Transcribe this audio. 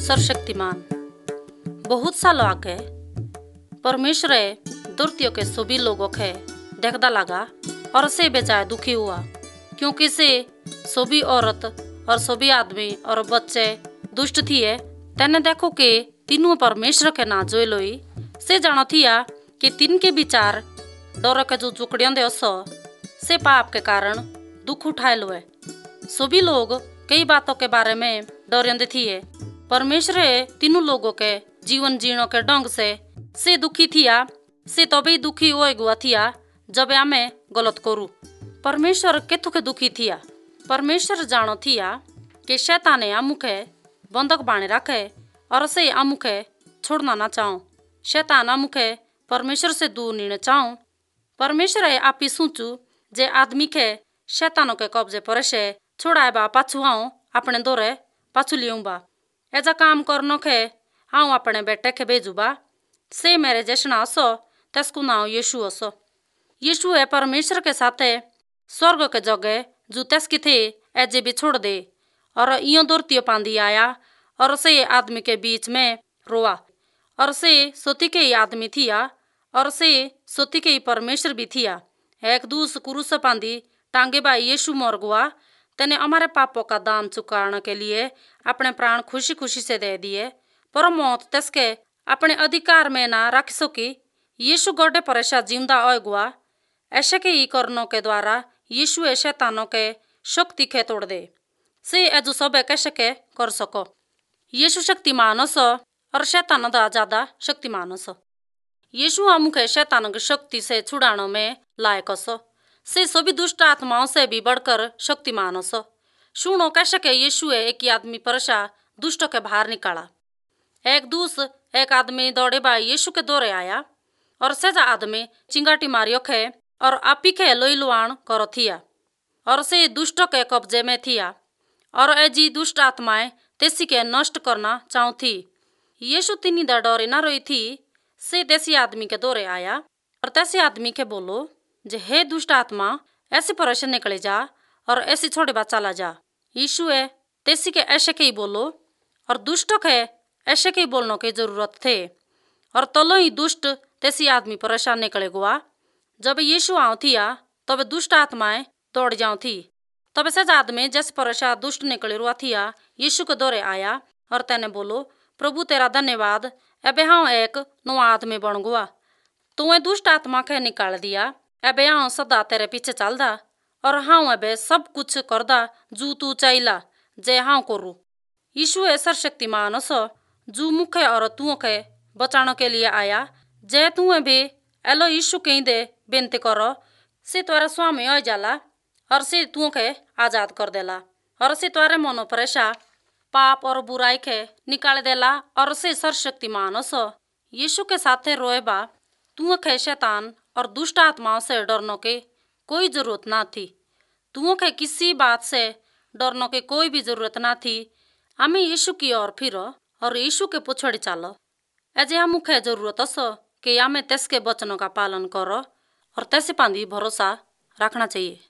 सर्वशक्तिमान। बहुत सालों आगे परमेश्वर धरतियों के सभी लोगों के देखता लगा और से बेचारा दुखी हुआ, क्योंकि से सभी औरत और सभी आदमी और बच्चे दुष्ट थिए। तेने देखो कि तीनों परमेश्वर के ना जोई लोई से जानो थिया कि तीन के विचार डर के जो चुकड़ियों दे से पाप के कारण दुख उठाए लोए। सभी लोग कई बातों के बारे में डरिंदे थिए। परमेश्वर तीनों लोगों के जीवन जीने के ढंग से दुखी थिया। से तभी दुखी हो गुआ थिया जब हमें गलत करू। परमेश्वर केतु के दुखी थिया। परमेश्वर जानो थिया कि शैताने आमुखे बंधक बाणे रखे और से आमुखे छोड़ना ना चाहूं। शैतान आमुखे परमेश्वर से दूर नहीं चाहूं। परमेश्वर आप ही सोचू जे आदमी के शैतानों के कब्जे पर से छोड़ाए बा पाछू आऊं अपने दौरे पाछू लियूं बा। ऐसा काम करनो के आऊं अपने बेटे के भेजू बा। से मेरे जैसना असो तस्कु नाव यीशु असो। यीशु है परमेश्वर के साथे स्वर्ग के जगह जो तस्की थे ऐजे भी छोड़ दे और इयो दौरतियो पांदी आया और से आदमी के बीच में रोआ। और से सोती के ही आदमी थिया और से सोती के ही परमेश्वर भी थिया। एक दूस क्रूस पांदी टांगे बा यीशु मर गुआ। तेने हमारे पापों का दाम चुकाने के लिए अपने प्राण खुशी खुशी से दे दिए, पर मौत तस्के अपने अधिकार में ना रख सकी। यीशु गोडे परेशा जिंदा हो गुआ। ऐसे के ही करनों के द्वारा यीशु शैतानों के शक्ति के तोड़ दे से एजु सब कैसे के कर सको। यीशु शक्तिमान सो और शैतान दा ज्यादा शक्तिमान सो। यीशु हमके शैतानों की शक्ति से छुड़ाने में लायक सो। से सभी दुष्ट आत्माओं से भी बढ़कर शक्तिमान सो। सुनो कैसे के यीशु एक आदमी परशा दुष्टों के बाहर निकाला। एक आदमी दौड़े बा यीशु के दौरे आया और सेजा आदमी चिंगाटी मारियो खे और आपी के लोई लुआन करो थिया और से दुष्टों के कब्जे में थिया और एजी दुष्ट आत्माएं तेसी के नष्ट करना चाहू थी। यीशु तीनी दा डरे ना रोई थी। से देसी आदमी के दौरे आया और तैसे आदमी के बोलो जे हे दुष्ट आत्मा ऐसे परेशान निकले जा और ऐसे छोड़े बा चला जा। यीशु तेसी के ऐसे के ही बोलो और दुष्टों के ऐसे के ही बोलने की जरूरत थे और तलो ही दुष्ट तेसी आदमी परेशान निकले गुआ। जब यीशु आऊ थिया तब दुष्ट आत्माएं दौड़ जाऊ थी। तब से आदमी जैसे परेशान दुष्ट निकले रुआ थिया यीशु के दौरे आया और तेने बोलो प्रभु तेरा धन्यवाद, एबे हाँ एक नवा आदमी बन गुआ। तू दुष्ट आत्मा के निकाल दिया। एबे हाँ सदा तेरे पीछे चलदा और हाँ एबे सब कुछ करदा जू तू चाहिला जे हाँ करू। यीशु सर्वशक्तिमान सो जू मुखे और तू के बचाने के लिए आया। जे तू भी एलो यीशु के दे बेनती करो से तुम्हारा स्वामी हो जाला और से तू के आजाद कर देला और से तुम्हारे मनो परेशा पाप और बुराई के निकाल देला और से सर्वशक्तिमान सो यीशु के साथे रोएबा। तू के शैतान और दुष्ट आत्माओं से डरने की कोई जरूरत ना थी। तू के किसी बात से डरने की कोई भी जरूरत ना थी। हमें यीशु की ओर फिरो और यीशु के पुछड़ी चालो। ऐसे हम मुखे जरूरत असो कि हमें तेस के वचनों का पालन करो और तैसे पांदी भरोसा रखना चाहिए।